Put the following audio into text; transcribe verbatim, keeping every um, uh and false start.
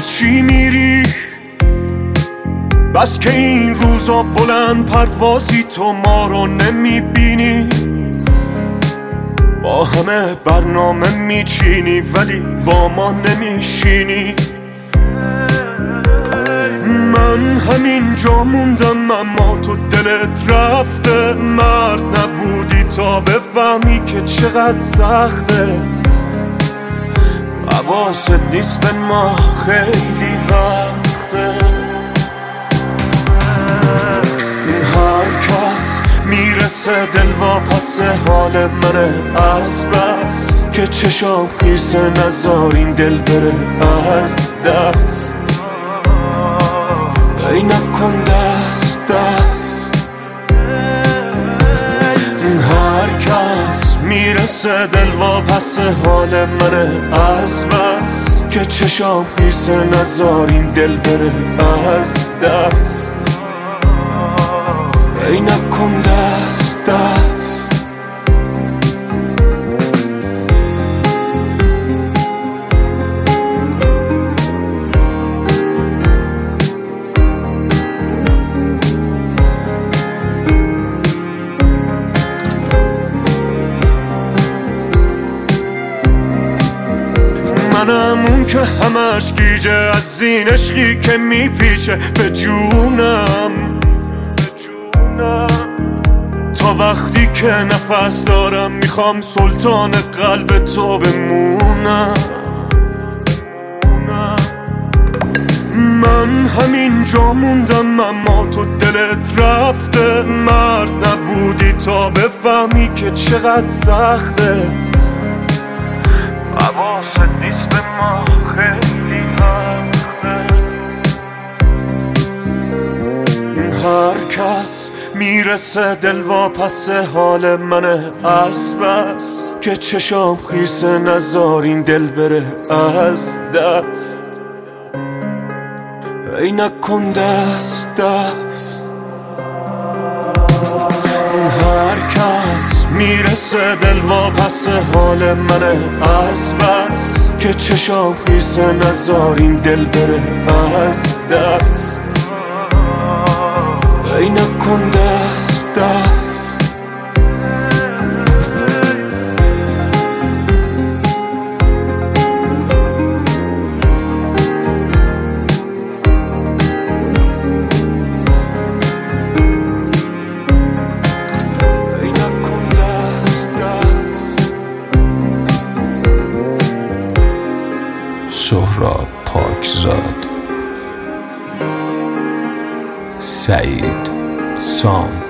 چی میری؟ بس که این روزا بلند پروازی تو ما رو نمیبینی، با همه برنامه میچینی ولی با ما نمیشینی. من همینجا موندم اما تو دلت رفته، مرد نبودی تا بفهمی که چقدر سخته. حواست نیست به ما خیلی وقته. هر کس میرسه دل واپس حال منه از بس که چشام خیسه نزار این دل بره از دست. ای نکن دست دست. هر کس میرسه دل واپس حال منه از بس که چشام خیسه نزار این دل بره از دست. ای نکن دست دست. منم اون که همش گیجه از این عشقی که میپیچه به جونم، تا وقتی که نفس دارم میخوام سلطان قلب تو بمونم. من همینجا موندم اما تو دلت رفته، مرد نبودی تا بفهمی که چقدر سخته. حواست نیست به ما خیلی وقته. هر کس میرسه دل واپس حال منه از بس که چشام خیسه نزار این دل بره از دست. ای نکن دست دست. هر کس میرسه دل واپس حال منه از بس که چشام خیسه نزار این دل بره از دست. ای نکن دست دست. سهراب پاکزاد، سعید سام.